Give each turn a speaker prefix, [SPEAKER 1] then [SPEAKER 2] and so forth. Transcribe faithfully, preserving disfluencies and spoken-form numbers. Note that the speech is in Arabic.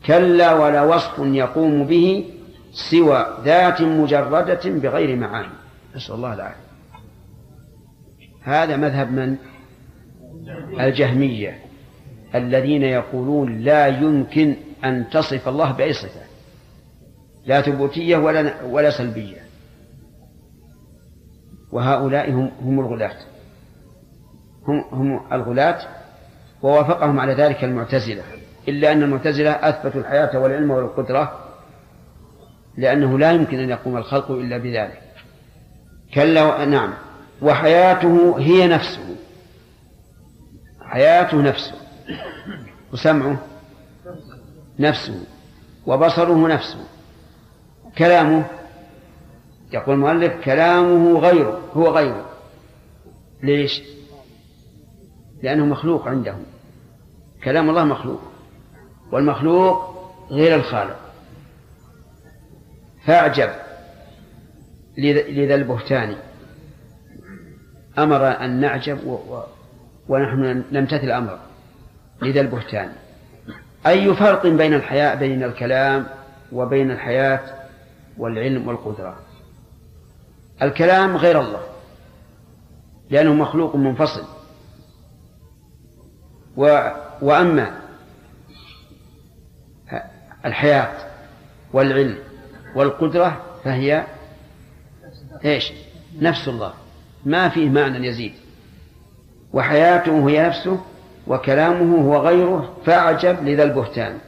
[SPEAKER 1] كلا ولا وصف يقوم به سوى ذات مجردة بغير معاني. نسأل الله العافية. هذا مذهب من؟ الجهمية، الذين يقولون لا يمكن أن تصف الله بأي صفة، لا ثبوتية ولا ولا سلبية. وهؤلاء هم هم الغلاة، هم هم الغلاة، ووافقهم على ذلك المعتزلة، إلا أن المعتزلة أثبتوا الحياة والعلم والقدرة، لأنه لا يمكن أن يقوم الخلق إلا بذلك. كلا نعم. وحياته هي نفسه، حياته نفسه، وسمعه نفسه، وبصره نفسه، كلامه، يقول المؤلف كلامه غيره، هو غيره. ليش؟ لأنه مخلوق عندهم، كلام الله مخلوق، والمخلوق غير الخالق. فأعجب لذا البهتان، أمر أن نعجب و... و... ونحن نمتثل أمره لذا البهتان. أي فرق بين الحياة بين الكلام وبين الحياة والعلم والقدرة؟ الكلام غير الله لأنه مخلوق منفصل، و... وأما الحياة والعلم والقدرة فهي إيش؟ نفس الله، ما فيه معنى يزيد. وحياته هي نفسه وكلامه هو غيره، فأعجب لذا البهتان.